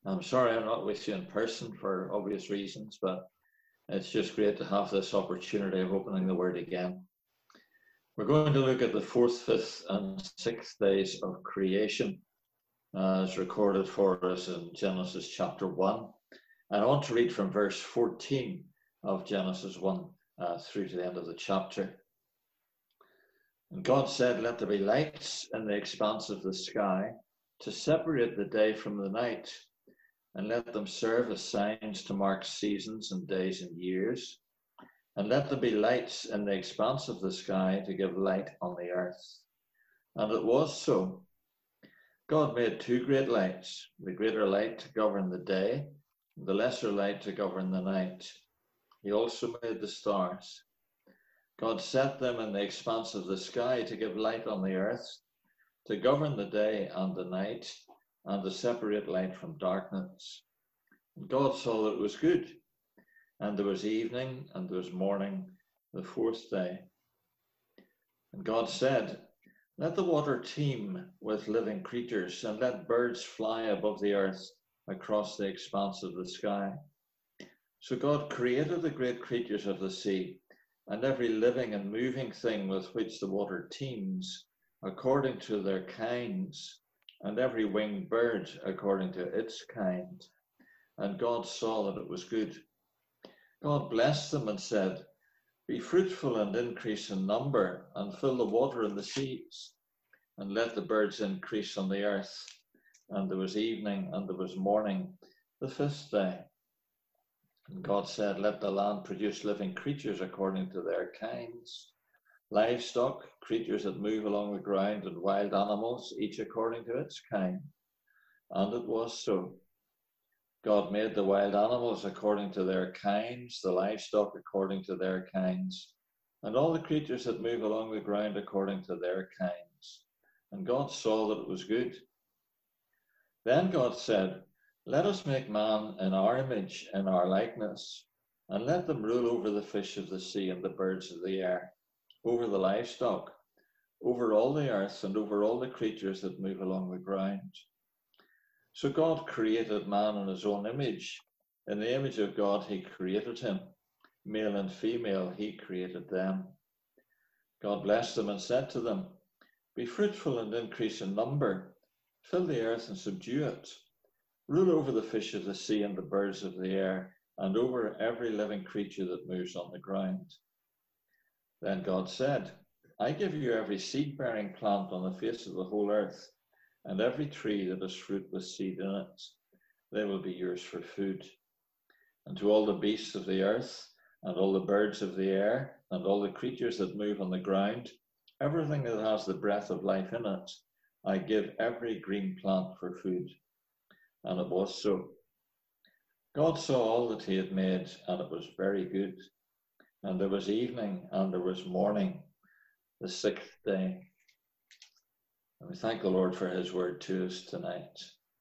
I'm sorry I'm not with you in person for obvious reasons, but it's just great to have this opportunity of opening the Word again. We're going to look at the fourth, fifth, and sixth days of creation as recorded for us in Genesis chapter 1. And I want to read from verse 14 of Genesis 1 through to the end of the chapter. And God said, "Let there be lights in the expanse of the sky to separate the day from the night, and let them serve as signs to mark seasons and days and years. And let there be lights in the expanse of the sky to give light on the earth." And it was so. God made two great lights, the greater light to govern the day, and the lesser light to govern the night. He also made the stars. God set them in the expanse of the sky to give light on the earth, to govern the day and the night, and to separate light from darkness. And God saw that it was good. And there was evening and there was morning, the fourth day. And God said, "Let the water teem with living creatures, and let birds fly above the earth across the expanse of the sky." So God created the great creatures of the sea, and every living and moving thing with which the water teems, according to their kinds, and every winged bird according to its kind. And God saw that it was good. God blessed them and said, "Be fruitful and increase in number, and fill the water in the seas, and let the birds increase on the earth." And there was evening and there was morning, the fifth day. And God said, "Let the land produce living creatures according to their kinds, livestock, creatures that move along the ground, and wild animals, each according to its kind." And it was so. God made the wild animals according to their kinds, the livestock according to their kinds, and all the creatures that move along the ground according to their kinds. And God saw that it was good. Then God said, "Let us make man in our image, in our likeness, and let them rule over the fish of the sea and the birds of the air, over the livestock, over all the earth, and over all the creatures that move along the ground." So God created man in his own image. In the image of God, he created him. Male and female, he created them. God blessed them and said to them, "Be fruitful and increase in number. Fill the earth and subdue it. Rule over the fish of the sea and the birds of the air, and over every living creature that moves on the ground." Then God said, "I give you every seed-bearing plant on the face of the whole earth, and every tree that has fruit with seed in it. They will be yours for food. And to all the beasts of the earth, and all the birds of the air, and all the creatures that move on the ground, everything that has the breath of life in it, I give every green plant for food." And it was so. God saw all that he had made, and it was very good. And there was evening and there was morning, the sixth day. And we thank the Lord for his word to us tonight.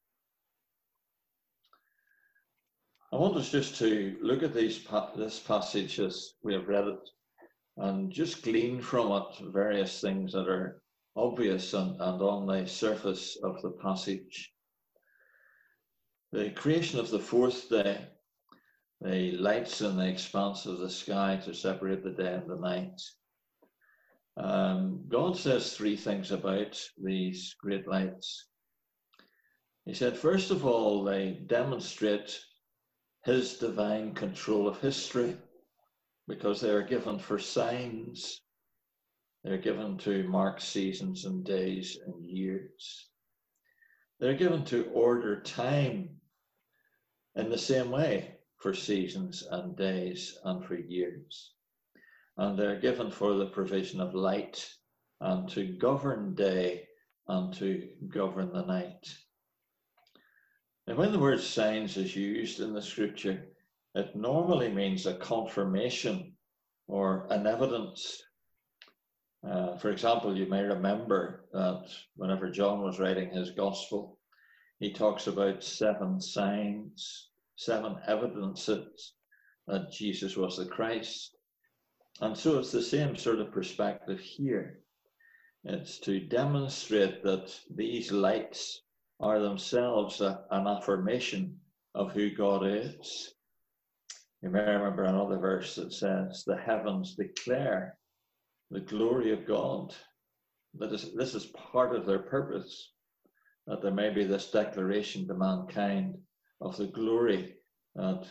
I want us just to look at this passage as we have read it, and just glean from it various things that are obvious and on the surface of the passage. The creation of the fourth day, the lights in the expanse of the sky to separate the day and the night. God says three things about these great lights. He said, first of all, they demonstrate his divine control of history, because they are given for signs. They're given to mark seasons and days and years. They're given to order time in the same way for seasons and days and for years. And they're given for the provision of light and to govern day and to govern the night. And when the word signs is used in the scripture, it normally means a confirmation or an evidence. For example, you may remember that whenever John was writing his gospel, he talks about 7 signs, 7 evidences that Jesus was the Christ. And so it's the same sort of perspective here. It's to demonstrate that these lights are themselves an affirmation of who God is. You may remember another verse that says, the heavens declare the glory of God. This is part of their purpose, that there may be this declaration to mankind of the glory that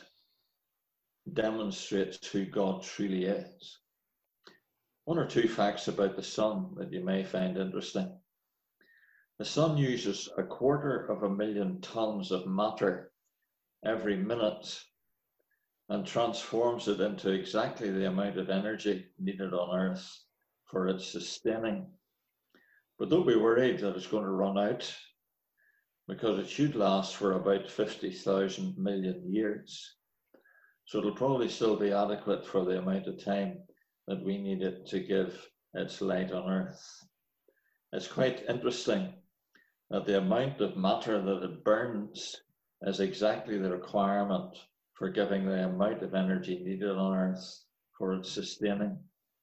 demonstrates who God truly is. One or two facts about the sun that you may find interesting. The sun uses 250,000 tons of matter every minute and transforms it into exactly the amount of energy needed on Earth for its sustaining. But don't be worried that it's going to run out, because it should last for about 50,000 million years. So it'll probably still be adequate for the amount of time that we need it to give its light on Earth. It's quite interesting that the amount of matter that it burns is exactly the requirement for giving the amount of energy needed on Earth for its sustaining.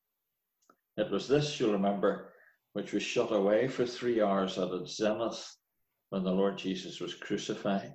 It was this, you'll remember, which was shut away for 3 hours at its zenith when the Lord Jesus was crucified.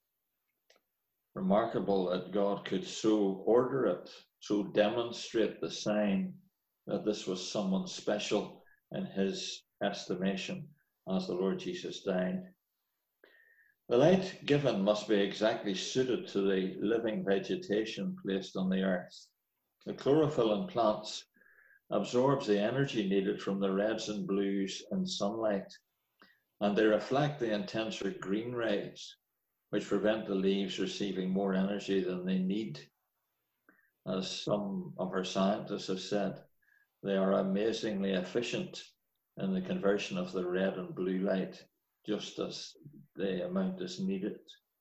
Remarkable that God could so order it, so demonstrate the sign that this was someone special in his estimation as the Lord Jesus died. The light given must be exactly suited to the living vegetation placed on the earth. The chlorophyll in plants absorbs the energy needed from the reds and blues in sunlight, and they reflect the intenser green rays, which prevent the leaves receiving more energy than they need. As some of our scientists have said, they are amazingly efficient in the conversion of the red and blue light, just as the amount is needed.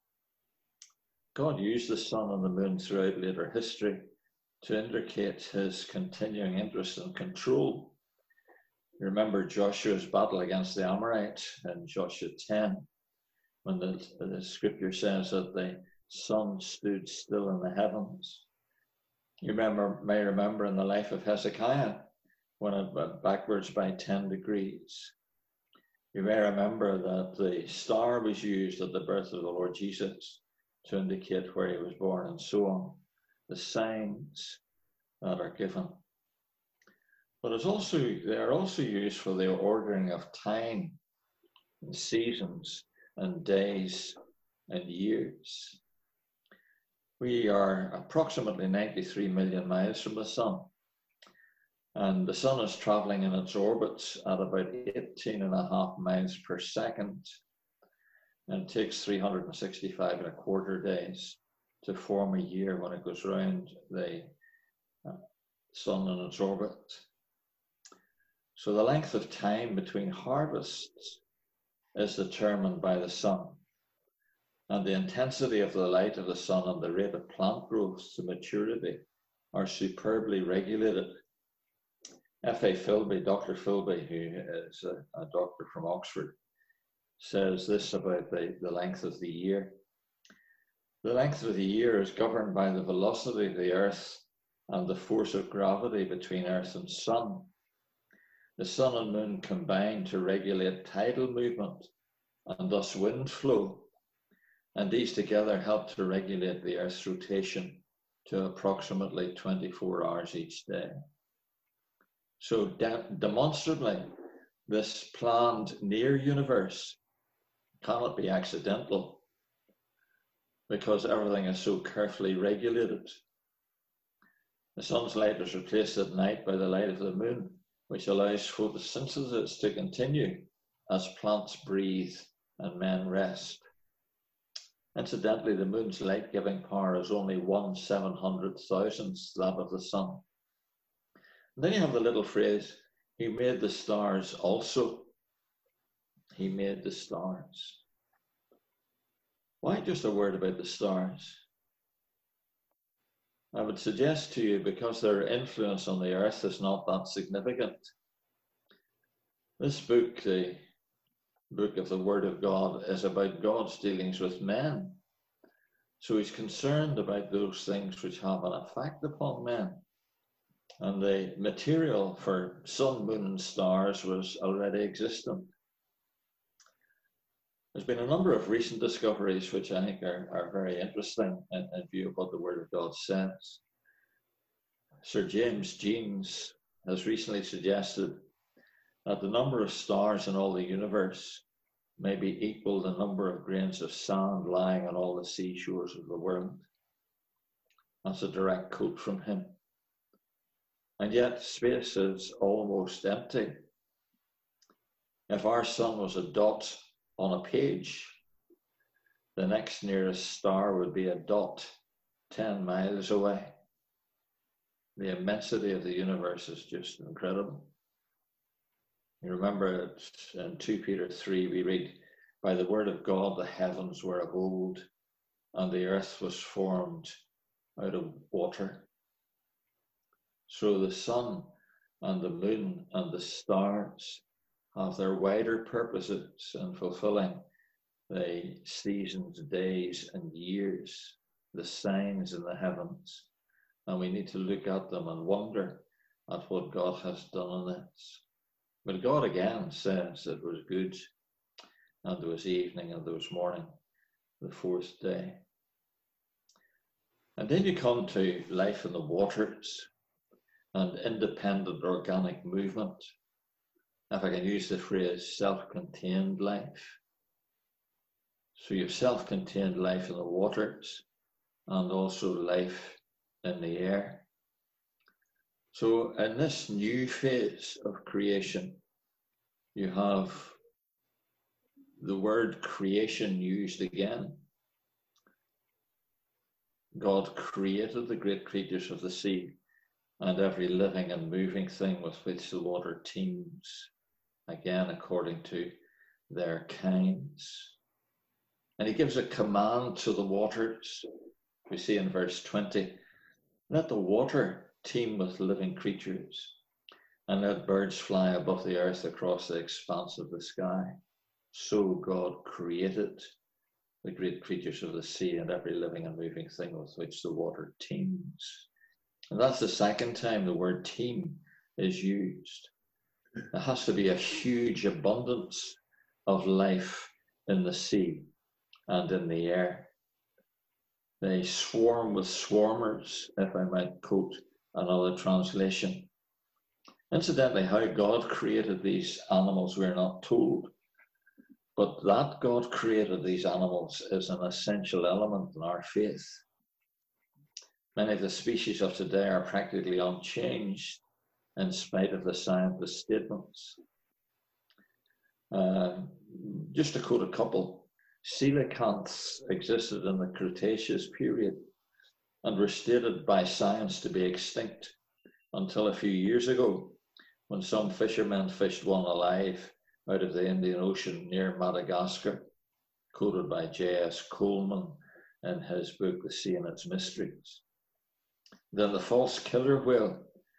God used the sun and the moon throughout later history to indicate his continuing interest and control. You remember Joshua's battle against the Amorites in Joshua 10, when the scripture says that the sun stood still in the heavens. You may remember in the life of Hezekiah, when it went backwards by 10 degrees. You may remember that the star was used at the birth of the Lord Jesus to indicate where he was born, and so on. The signs that are given. But they are also used for the ordering of time and seasons and days and years. We are approximately 93 million miles from the sun, and the sun is traveling in its orbits at about 18.5 miles per second, and it takes 365 and a quarter days to form a year when it goes around the sun in its orbit. So the length of time between harvests is determined by the sun, and the intensity of the light of the sun and the rate of plant growth to maturity are superbly regulated. F.A. Philby, Dr. Philby, who is a doctor from Oxford, says this about the length of the year. The length of the year is governed by the velocity of the Earth and the force of gravity between Earth and Sun. The sun and moon combine to regulate tidal movement and thus wind flow, and these together help to regulate the Earth's rotation to approximately 24 hours each day. So demonstrably, this planned near universe cannot be accidental, because everything is so carefully regulated. The sun's light is replaced at night by the light of the moon, which allows photosynthesis to continue as plants breathe and men rest. Incidentally, the moon's light-giving power is only 1/700,000th that of the sun. And then you have the little phrase, he made the stars also. He made the stars. Why just a word about the stars? I would suggest to you because their influence on the earth is not that significant. This book, the book of the Word of God, is about God's dealings with men. So he's concerned about those things which have an effect upon men. And the material for sun, moon, and stars was already existent. There's been a number of recent discoveries which I think are very interesting in view of what the Word of God says. Sir James Jeans has recently suggested that the number of stars in all the universe may be equal to the number of grains of sand lying on all the seashores of the world. That's a direct quote from him. And yet space is almost empty. If our sun was a dot on a page, the next nearest star would be a dot 10 miles away. The immensity of the universe is just incredible. You remember it in 2 Peter 3, we read, by the word of God, the heavens were of old, and the earth was formed out of water. So the sun and the moon and the stars have their wider purposes in fulfilling the seasons, days, and years, the signs in the heavens. And we need to look at them and wonder at what God has done in this. But God again says it was good, and there was evening and there was morning, the fourth day. And then you come to life in the waters and independent organic movement. If I can use the phrase self-contained life. So you have self-contained life in the waters and also life in the air. So in this new phase of creation, you have the word creation used again. God created the great creatures of the sea and every living and moving thing with which the water teems, again according to their kinds. And he gives a command to the waters. We see in verse 20, let the water teem with living creatures, and let birds fly above the earth across the expanse of the sky. So God created the great creatures of the sea and every living and moving thing with which the water teems. And that's the second time the word teem is used. There has to be a huge abundance of life in the sea and in the air. They swarm with swarmers, if I might quote another translation. Incidentally, how God created these animals, we're not told. But that God created these animals is an essential element in our faith. Many of the species of today are practically unchanged in spite of the scientists' statements. Just to quote a couple, coelacanths existed in the Cretaceous period and were stated by science to be extinct until a few years ago, when some fishermen fished one alive out of the Indian Ocean near Madagascar, quoted by J.S. Coleman in his book, The Sea and Its Mysteries. Then the false killer whale,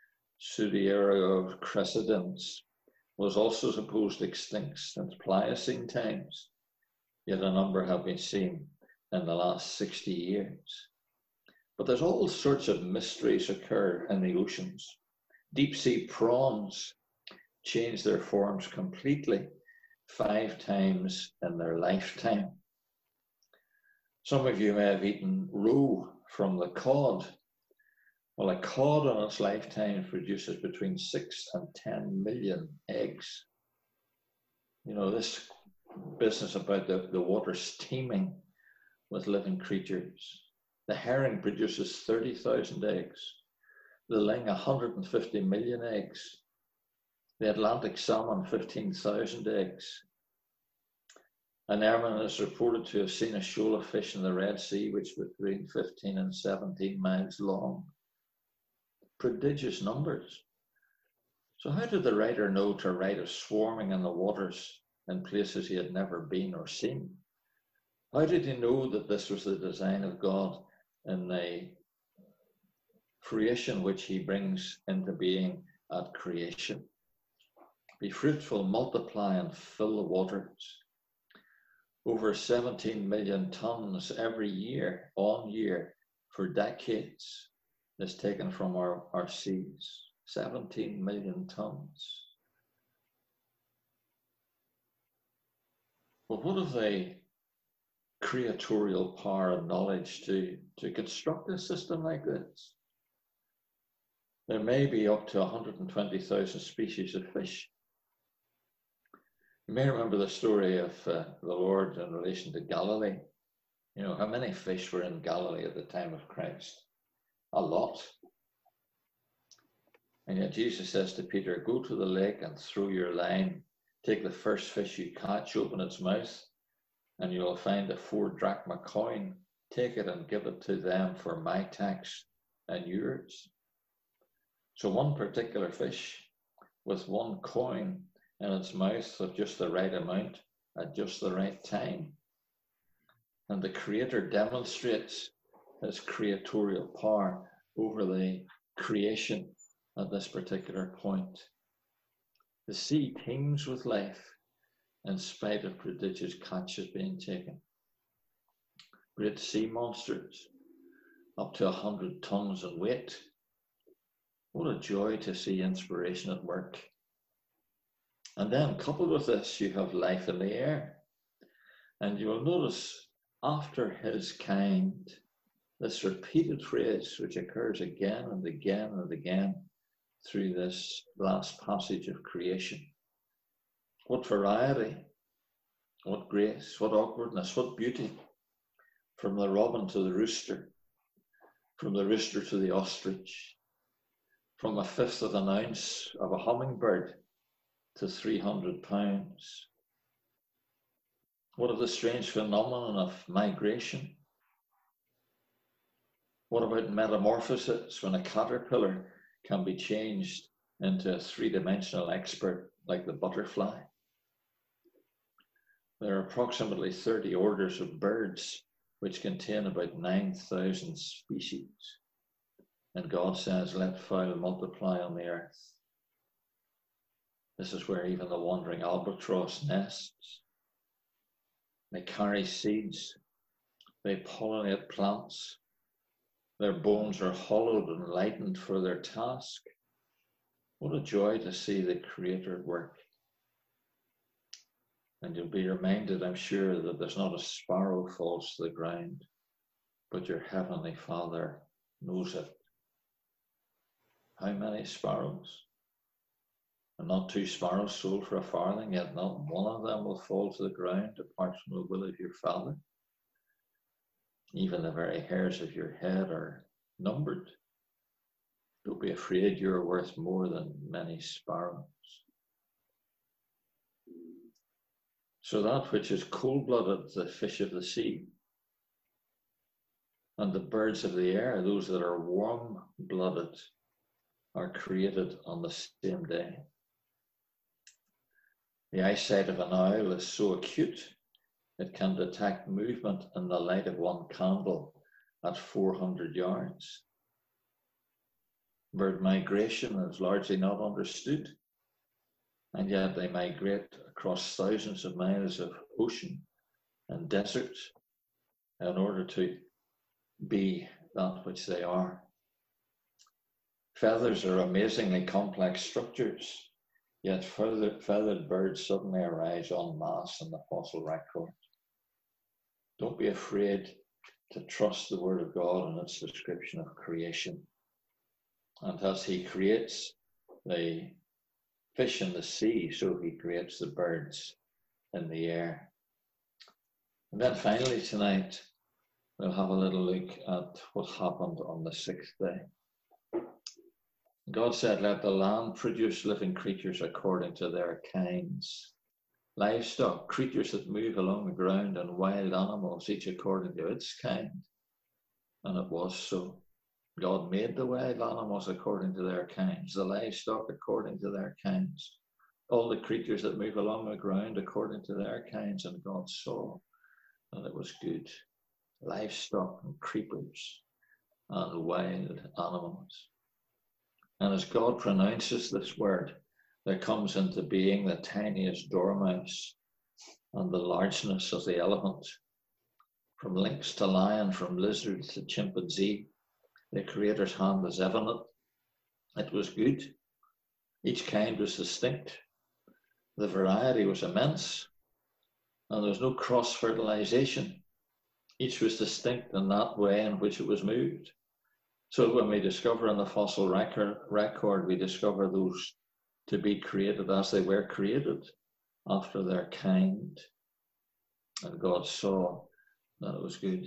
Pseudoerycrecidens, was also supposed extinct since Pliocene times, yet a number have been seen in the last 60 years. But there's all sorts of mysteries occur in the oceans. Deep sea prawns change their forms completely 5 times in their lifetime. Some of you may have eaten roe from the cod. Well, a cod in its lifetime produces between 6 and 10 million eggs. You know, this business about the water steaming with living creatures. The herring produces 30,000 eggs. The ling, 150 million eggs. The Atlantic salmon, 15,000 eggs. An airman is reported to have seen a shoal of fish in the Red Sea, which was between 15 and 17 miles long. Prodigious numbers. So how did the writer know to write of swarming in the waters in places he had never been or seen? How did he know that this was the design of God in the creation which he brings into being at creation? Be fruitful, multiply, and fill the waters. Over 17 million tons every year, on year, for decades, is taken from our seas. 17 million tons. But what if the creatorial power and knowledge to construct a system like this? There may be up to 120,000 species of fish. You may remember the story of the Lord in relation to Galilee. You know, how many fish were in Galilee at the time of Christ? A lot. And yet Jesus says to Peter, go to the lake and throw your line. Take the first fish you catch, open its mouth, and you will find a 4 drachma coin. Take it and give it to them for my tax and yours. So one particular fish with 1 coin in its mouth of just the right amount at just the right time. And the Creator demonstrates his creatorial power over the creation at this particular point. The sea teems with life in spite of prodigious catches being taken. Great sea monsters, up to 100 tons in weight. What a joy to see inspiration at work. And then coupled with this, you have life in the air. And you will notice after his kind, this repeated phrase which occurs again and again and again through this last passage of creation. What variety, what grace, what awkwardness, what beauty. From the robin to the rooster, from the rooster to the ostrich, from 1/5 of an ounce of a hummingbird to 300 pounds. What of the strange phenomenon of migration? What about metamorphosis, when a caterpillar can be changed into a 3-dimensional expert like the butterfly? There are approximately 30 orders of birds which contain about 9,000 species. And God says, let fowl multiply on the earth. This is where even the wandering albatross nests. They carry seeds. They pollinate plants. Their bones are hollowed and lightened for their task. What a joy to see the Creator at work. And you'll be reminded, I'm sure, that there's not a sparrow falls to the ground, but your Heavenly Father knows it. How many sparrows? And not 2 sparrows sold for a farthing, yet not one of them will fall to the ground apart from the will of your Father. Even the very hairs of your head are numbered. Don't be afraid, you're worth more than many sparrows. So that which is cold-blooded, the fish of the sea, and the birds of the air, those that are warm-blooded, are created on the same day. The eyesight of an owl is so acute, it can detect movement in the light of 1 candle at 400 yards. Bird migration is largely not understood, and yet they migrate across thousands of miles of ocean and desert in order to be that which they are. Feathers are amazingly complex structures, yet feathered birds suddenly arise en masse in the fossil record. Don't be afraid to trust the Word of God and its description of creation. And as He creates the fish in the sea, so He creates the birds in the air. And then finally tonight, we'll have a little look at what happened on the 6th day. God said, let the land produce living creatures according to their kinds. Livestock, creatures that move along the ground, and wild animals, each according to its kind. And it was so. God made the wild animals according to their kinds, the livestock according to their kinds, all the creatures that move along the ground according to their kinds, and God saw that it was good. Livestock and creepers and wild animals. And as God pronounces this word, there comes into being the tiniest dormouse and the largeness of the elephant. From lynx to lion, from lizard to chimpanzee, the Creator's hand is evident. It was good. Each kind was distinct. The variety was immense. and there was no cross-fertilization. Each was distinct in that way in which it was moved. So when we discover in the fossil record, we discover those to be created as they were created, after their kind. And God saw that it was good.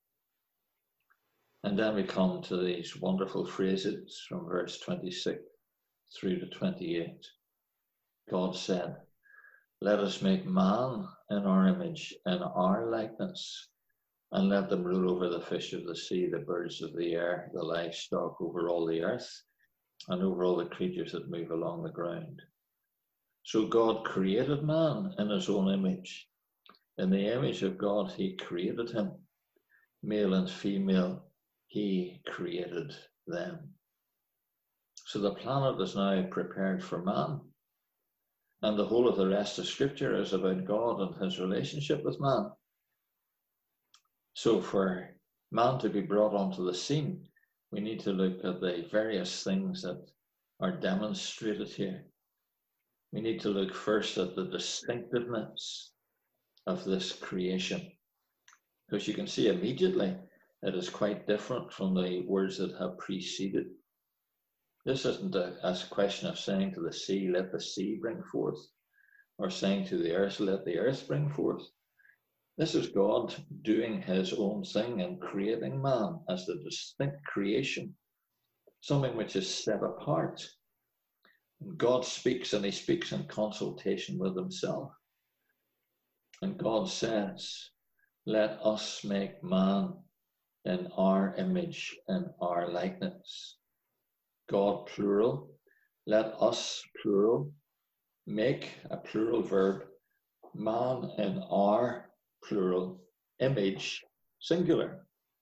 And then we come to these wonderful phrases from verse 26 through to 28. God said, "Let us make man in our image, in our likeness, and let them rule over the fish of the sea, the birds of the air, the livestock, over all the earth, and over all the creatures that move along the ground." So God created man in his own image. In the image of God, he created him. Male and female, he created them. So the planet is now prepared for man. And the whole of the rest of Scripture is about God and his relationship with man. So for man to be brought onto the scene, we need to look at the various things that are demonstrated here. We need to look first at the distinctiveness of this creation, because you can see immediately it is quite different from the words that have preceded. This isn't a question of saying to the sea, "Let the sea bring forth," or saying to the earth, "Let the earth bring forth." This is God doing his own thing and creating man as the distinct creation, something which is set apart. God speaks, and he speaks in consultation with himself. And God says, "Let us make man in our image and our likeness." God plural, let us plural, make a plural verb, man in our plural, image singular.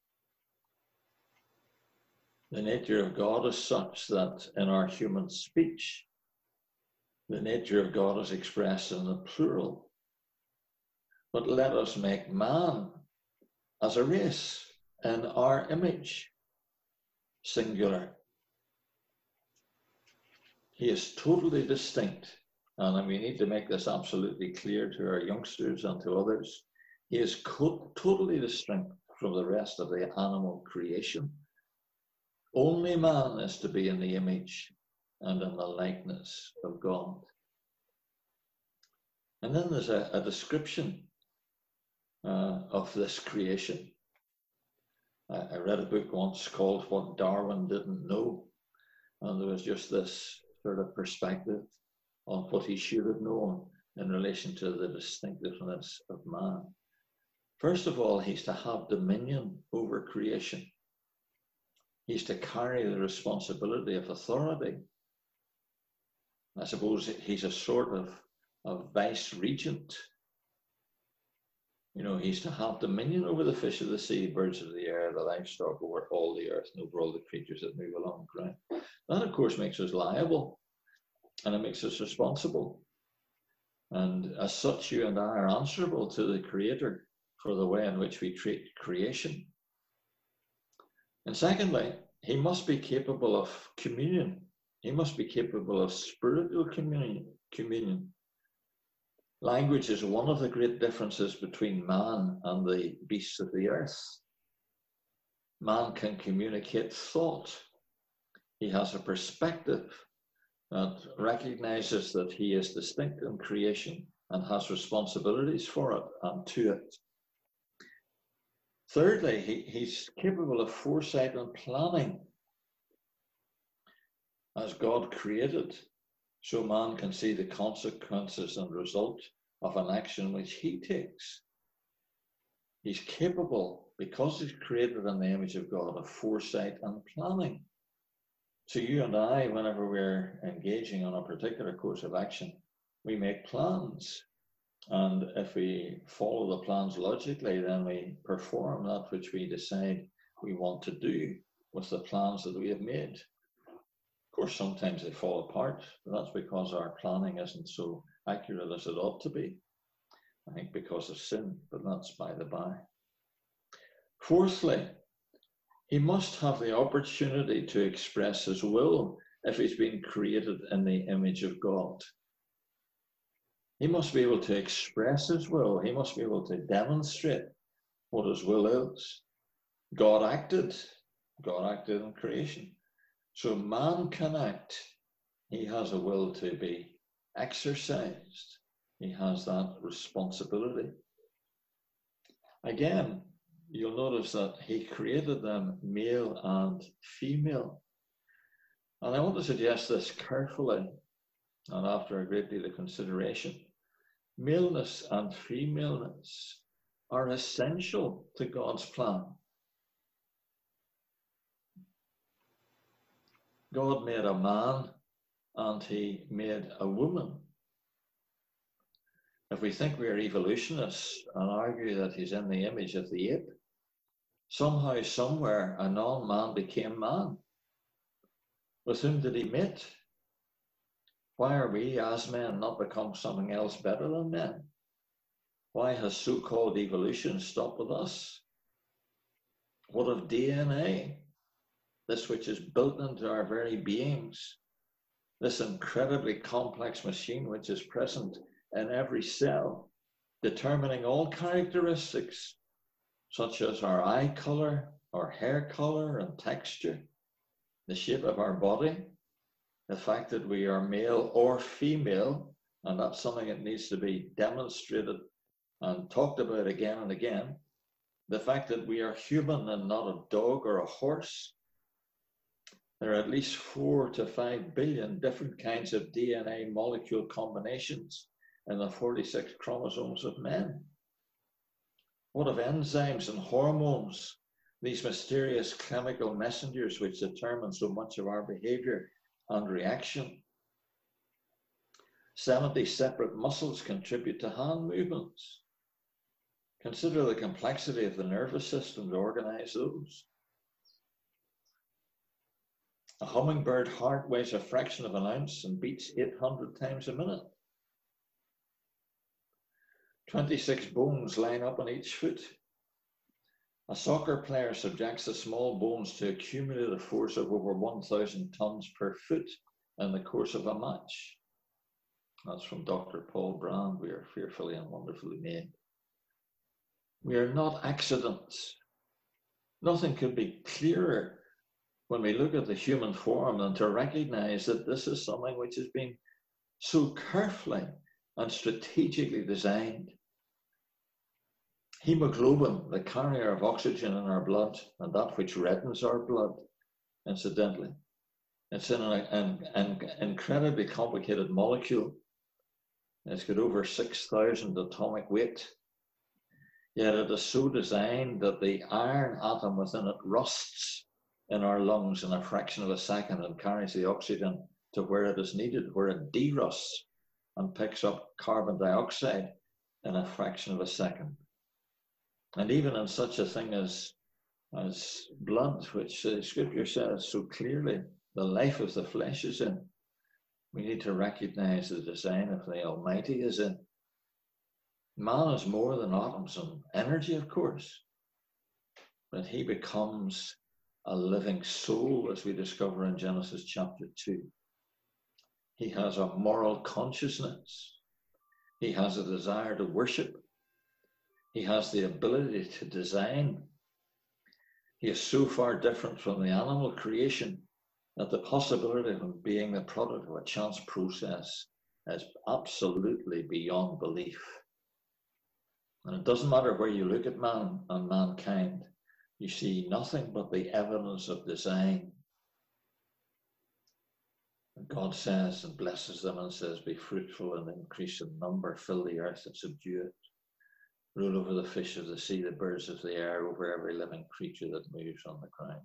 The nature of God is such that in our human speech, the nature of God is expressed in the plural. But let us make man as a race in our image singular. He is totally distinct, and we need to make this absolutely clear to our youngsters and to others. He is totally distinct from the rest of the animal creation. Only man is to be in the image and in the likeness of God. And then there's a description of this creation. I read a book once called "What Darwin Didn't Know," and there was just this sort of perspective on what he should have known in relation to the distinctiveness of man. First of all, he's to have dominion over creation. He's to carry the responsibility of authority. I suppose he's a sort of vice regent. You know, he's to have dominion over the fish of the sea, birds of the air, the livestock, over all the earth, and over all the creatures that move along the ground. That, of course, makes us liable, and it makes us responsible. And as such, you and I are answerable to the Creator for the way in which we treat creation. And secondly, he must be capable of communion. He must be capable of spiritual communion. Language is one of the great differences between man and the beasts of the earth. Man can communicate thought. He has a perspective that recognizes that he is distinct in creation and has responsibilities for it and to it. Thirdly, he's capable of foresight and planning. As God created, so man can see the consequences and result of an action which he takes. He's capable, because he's created in the image of God, of foresight and planning. So you and I, whenever we're engaging on a particular course of action, we make plans. And if we follow the plans logically, then we perform that which we decide we want to do with the plans that we have made. Of course, sometimes they fall apart, but that's because our planning isn't so accurate as it ought to be. I think because of sin, but that's by the by. Fourthly, he must have the opportunity to express his will if he's been created in the image of God. He must be able to express his will. He must be able to demonstrate what his will is. God acted in creation. So man can act. He has a will to be exercised. He has that responsibility. Again, you'll notice that he created them male and female. And I want to suggest this carefully and after a great deal of consideration. Maleness and femaleness are essential to God's plan. God made a man and he made a woman. If we think we are evolutionists and argue that he's in the image of the ape, somehow, somewhere, a non-man became man. With whom did he mate? Why are we, as men, not become something else better than men? Why has so-called evolution stopped with us? What of DNA? This which is built into our very beings, this incredibly complex machine which is present in every cell, determining all characteristics such as our eye color, our hair color and texture, the shape of our body, the fact that we are male or female, and that's something that needs to be demonstrated and talked about again and again, the fact that we are human and not a dog or a horse. There are at least 4 to 5 billion different kinds of DNA molecule combinations in the 46 chromosomes of men. What of enzymes and hormones, these mysterious chemical messengers which determine so much of our behavior and reaction? 70 separate muscles contribute to hand movements. Consider the complexity of the nervous system to organize those. A hummingbird heart weighs a fraction of an ounce and beats 800 times a minute. 26 bones line up on each foot. A soccer player subjects the small bones to a cumulative force of over 1,000 tons per foot in the course of a match. That's from Dr. Paul Brand. We are fearfully and wonderfully made. We are not accidents. Nothing could be clearer when we look at the human form than to recognize that this is something which has been so carefully and strategically designed. Hemoglobin, the carrier of oxygen in our blood, and that which reddens our blood, incidentally, it's in an incredibly complicated molecule. It's got over 6,000 atomic weight. Yet it is so designed that the iron atom within it rusts in our lungs in a fraction of a second and carries the oxygen to where it is needed, where it derusts and picks up carbon dioxide in a fraction of a second. And even in such a thing as blood, which the scripture says so clearly, the life of the flesh is in, we need to recognize the design of the Almighty is in. Man is more than atoms and energy, of course, but he becomes a living soul, as we discover in Genesis chapter 2. He has a moral consciousness. He has a desire to worship. He has the ability to design. He is so far different from the animal creation that the possibility of him being the product of a chance process is absolutely beyond belief. And it doesn't matter where you look at man and mankind, you see nothing but the evidence of design. And God says and blesses them and says, be fruitful and increase in number, fill the earth and subdue it. Rule over the fish of the sea, the birds of the air, over every living creature that moves on the ground.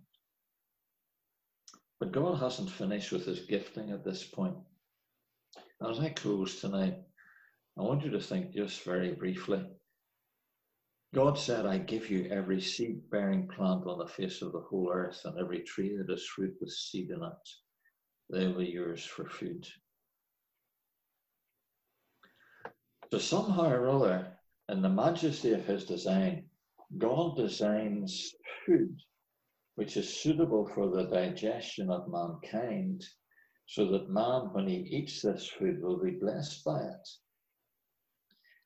But God hasn't finished with his gifting at this point. As I close tonight, I want you to think just very briefly. God said, I give you every seed-bearing plant on the face of the whole earth, and every tree that is fruit with seed in it. They will be yours for food. So somehow or other, in the majesty of his design, God designs food which is suitable for the digestion of mankind, so that man, when he eats this food, will be blessed by it.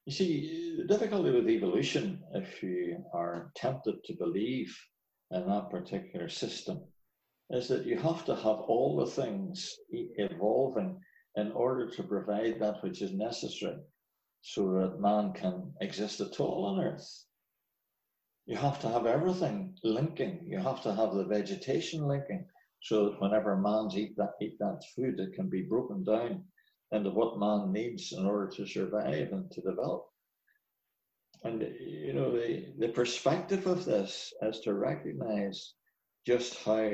You see, the difficulty with evolution, if you are tempted to believe in that particular system, is that you have to have all the things evolving in order to provide that which is necessary so that man can exist at all on earth. You have to have everything linking. You have to have the vegetation linking so that whenever man's eat that food, it can be broken down into what man needs in order to survive and to develop. And the perspective of this is to recognize just how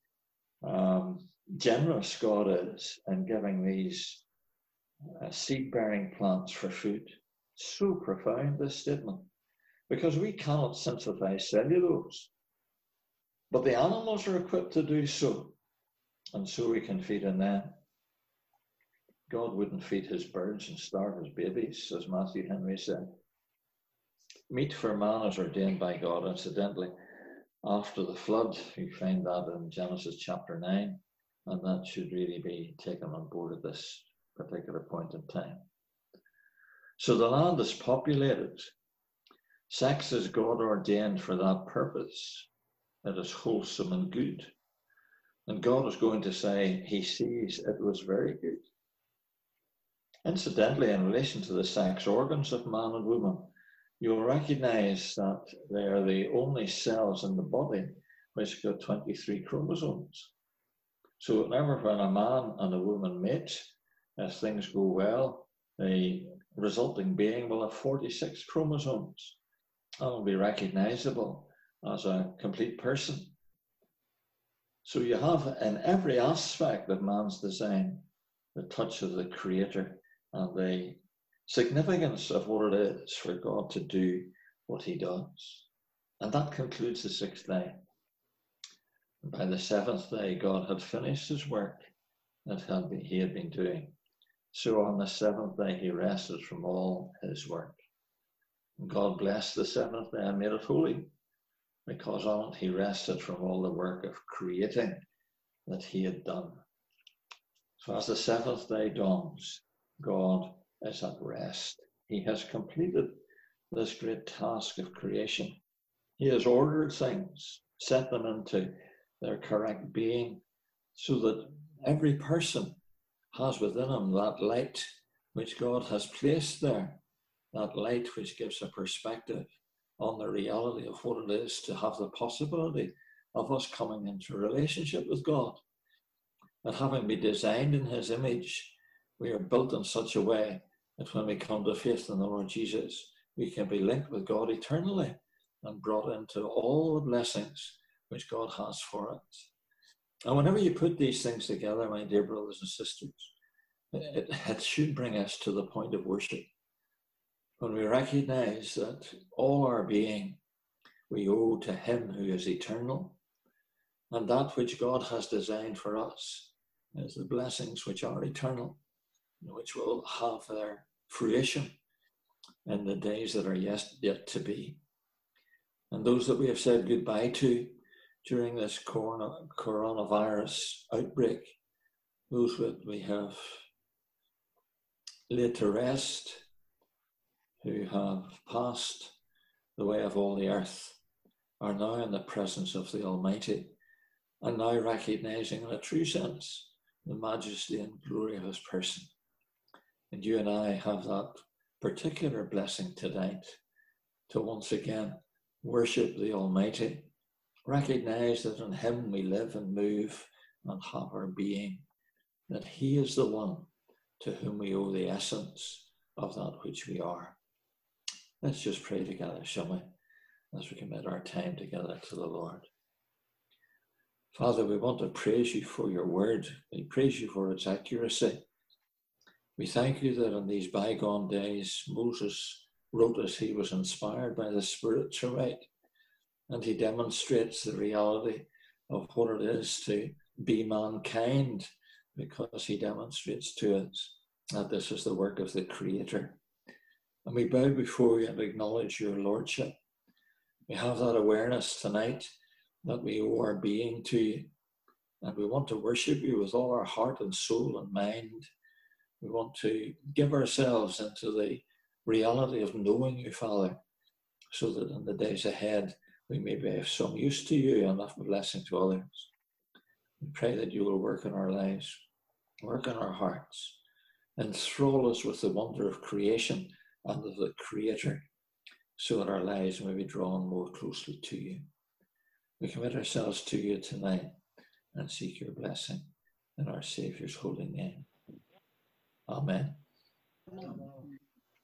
generous God is in giving these seed-bearing plants for food. So profound, this statement, because we cannot synthesize cellulose, but the animals are equipped to do so, and so we can feed on them. God wouldn't feed his birds and starve his babies, as Matthew Henry said. Meat for man is ordained by God, incidentally. After the flood, you find that in Genesis chapter 9, and that should really be taken on board at this particular point in time. So the land is populated. Sex is God ordained for that purpose. It is wholesome and good. And God is going to say he sees it was very good. Incidentally, in relation to the sex organs of man and woman, you'll recognize that they are the only cells in the body which got 23 chromosomes. So whenever when a man and a woman mate, as things go well, the resulting being will have 46 chromosomes and will be recognizable as a complete person. So you have in every aspect of man's design the touch of the Creator and the significance of what it is for God to do what he does. And that concludes the sixth day. And by the seventh day, God had finished his work that he had been doing. So on the seventh day, he rested from all his work. And God blessed the seventh day and made it holy, because on it he rested from all the work of creating that he had done. So as the seventh day dawns, God is at rest. He has completed this great task of creation. He has ordered things, set them into their correct being, so that every person has within him that light which God has placed there, that light which gives a perspective on the reality of what it is to have the possibility of us coming into a relationship with God. And having been designed in his image, we are built in such a way that when we come to faith in the Lord Jesus, we can be linked with God eternally and brought into all the blessings which God has for us. And whenever you put these things together, my dear brothers and sisters, it should bring us to the point of worship. When we recognize that all our being we owe to him who is eternal, and that which God has designed for us is the blessings which are eternal, which will have their fruition in the days that are yet to be. And those that we have said goodbye to during this coronavirus outbreak, those that we have laid to rest, who have passed the way of all the earth, are now in the presence of the Almighty, and now recognizing in a true sense the majesty and glory of his person. And you and I have that particular blessing tonight to once again worship the Almighty, recognize that in him we live and move and have our being, that he is the one to whom we owe the essence of that which we are. Let's just pray together, shall we, as we commit our time together to the Lord. Father, we want to praise you for your word. We praise you for its accuracy. We thank you that in these bygone days, Moses wrote as he was inspired by the Spirit to write, and he demonstrates the reality of what it is to be mankind, because he demonstrates to us that this is the work of the Creator. And we bow before you and acknowledge your Lordship. We have that awareness tonight that we owe our being to you, and we want to worship you with all our heart and soul and mind. We want to give ourselves into the reality of knowing you, Father, so that in the days ahead we may be of some use to you and of a blessing to others. We pray that you will work in our lives, work in our hearts, enthrall us with the wonder of creation and of the Creator, so that our lives may be drawn more closely to you. We commit ourselves to you tonight and seek your blessing in our Saviour's holy name. Amen. Amen.